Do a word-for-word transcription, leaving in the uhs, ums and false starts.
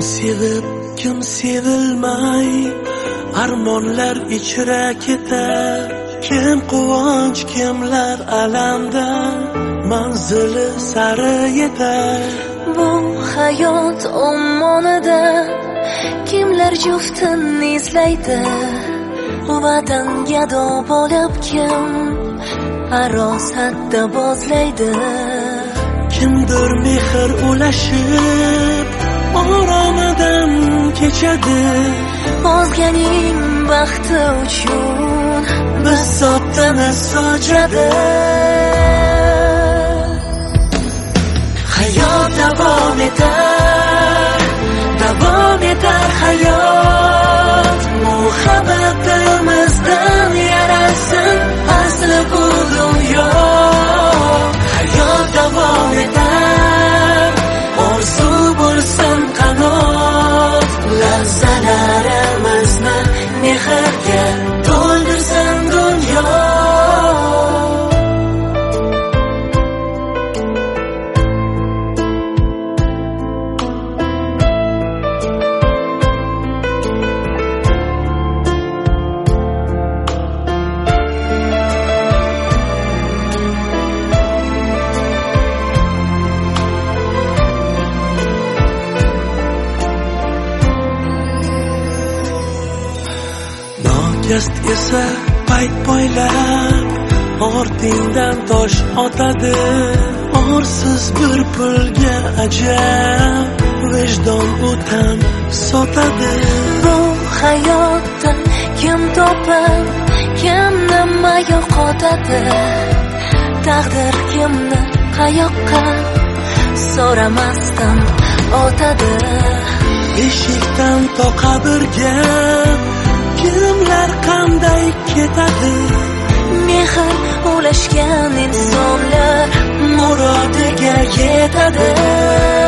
sevib, kim sevilmay, armonlar ichra ketar. Kim quvonch, kimlar alamda, manzili sari yetar. Bu hayot ommonida kimlar juftini izlaydi, vatan gado bo'lib kim arosatda bozlaydi. Kimdir mehr ulashib oromidan kechadi. O'zganing baxti uchun biz sotdimiz sochadi. Hayot davom etar, davom etar hayot. Muhabbatimizdan yaralsin asli bu dunyo. Hayot davom etar, orzu bo'lsin qanot. Lahzalarimizni mehrga to'ldirsin dunyo. Nokast esa payt poylab ortingdan tosh otadi. Orsiz bir pulga ajab vijdon o'tan sotadi. Bu hayotda kim topib, kim nima yo'qotadi. Taqdir kimni qayoqqa so'ramasdan otadi. Eshikdan to qabrga kimlar qanday ketadi. Mehr ulashgan insonlar murodiga yetadi.